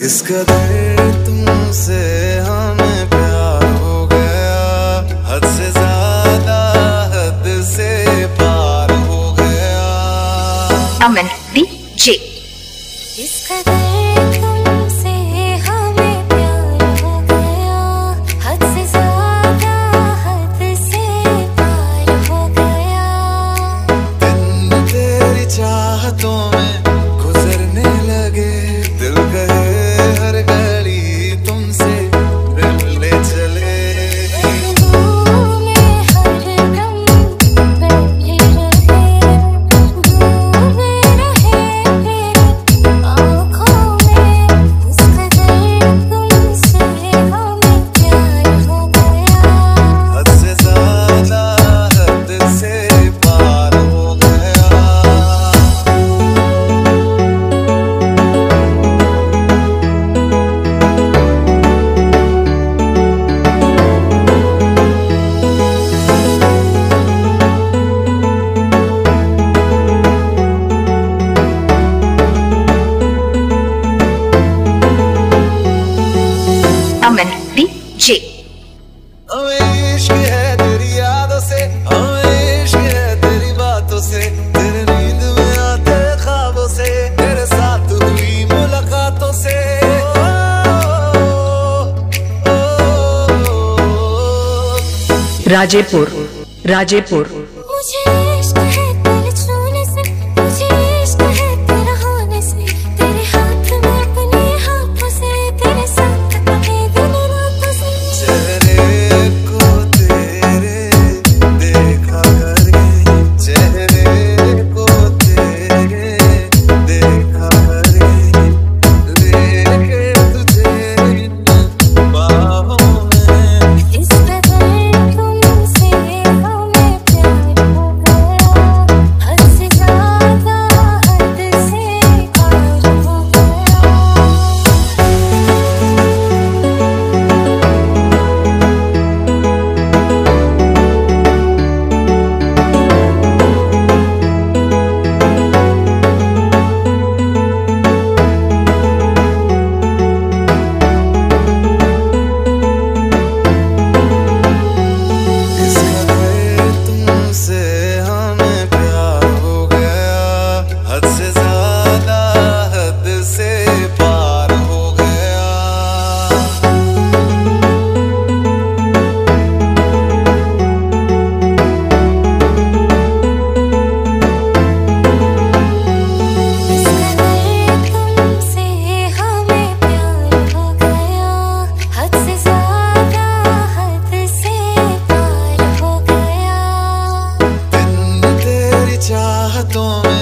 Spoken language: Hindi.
इस कदर तुमसे हमें प्यार हो गया, हद से ज्यादा हद से पार हो गया। अमन डीजे। इस कदर तुमसे हमें प्यार हो गया, हद से ज्यादा हद से पार हो गया। दिन तेरी चाहतों में गुजरने लगे, दिल कहे हर घड़ी तुमसे मिलने चले। अमन डीजे। हमें इश्क है तेरी यादों से, हमें इश्क है तेरी बातों से, तेरे नींद में आते ख्वाबों से, तेरे साथ हुई मुलाकातों से। राजेपुर राजेपुर। मुझे इश्क है तेरे छूने से, मुझे इश्क है तेरा होने से, तेरे हाथ में अपने हाथों से, तेरे साथ अपने दिन रातों से। चेहरे को तेरे देखा करके, चेहरे को तेरे देखा करके, लेके तुझे इन बाहों में। इस कदर तुमसे हमें प्यार हो गया, हद से ज्यादा हद से पार हो गया। इस कदर तुमसे हमें प्यार हो गया, हद से ज्यादा हद से पार हो गया। इस कदर तुमसे हमें प्यार हो गया, हद से ज्यादा हद से पार हो गया। दिन तेरी चाहतों में